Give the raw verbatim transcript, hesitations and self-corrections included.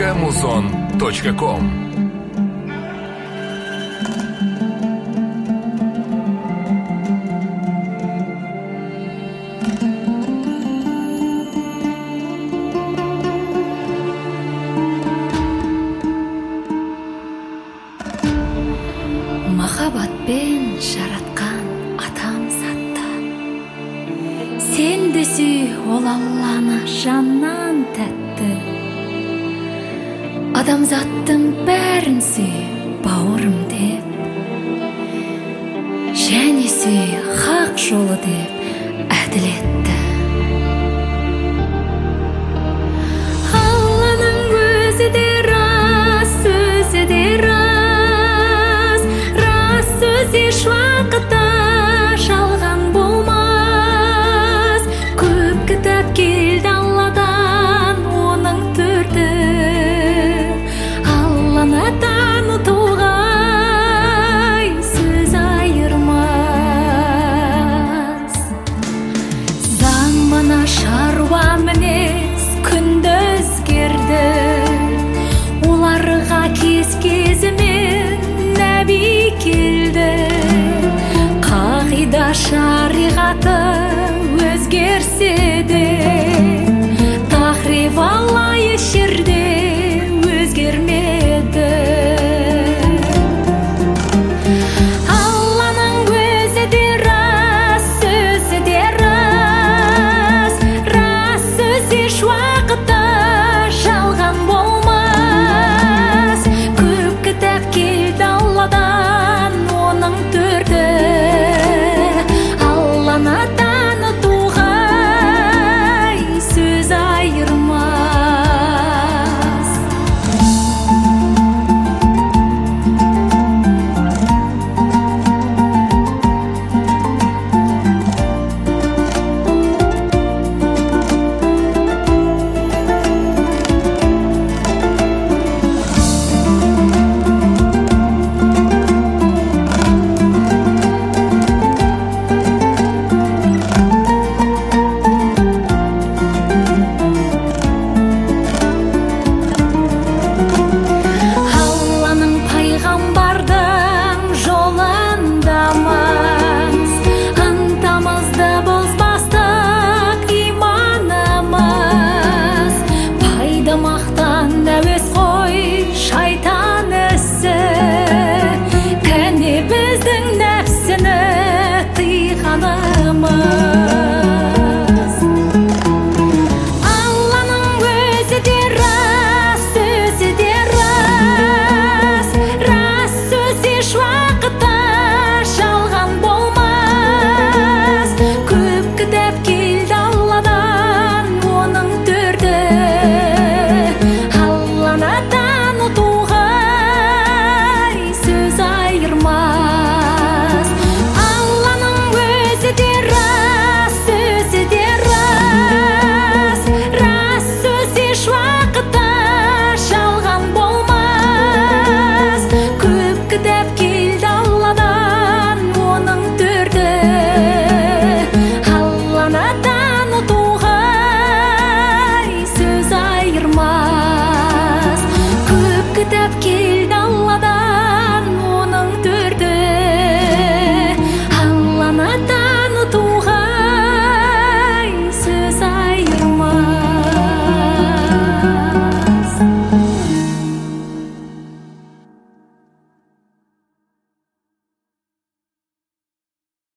точка музон точка ком. Махаббатпен жараткан атам затты. Сен десе ол Алланы жаннан тәтті. Адамзаттың бәрін сүй, бауырым деп. Және сүй, хақ жолы деп әділетті. Алланың өзі де рас, сөзі де рас. Рас сөз еш уақытта жалған болмас. Көп кітап келді Алладан, оның төрті. Алланы танытуға сөз айырмас. Замана шаруа мінез күнді өзгерді. Оларға кез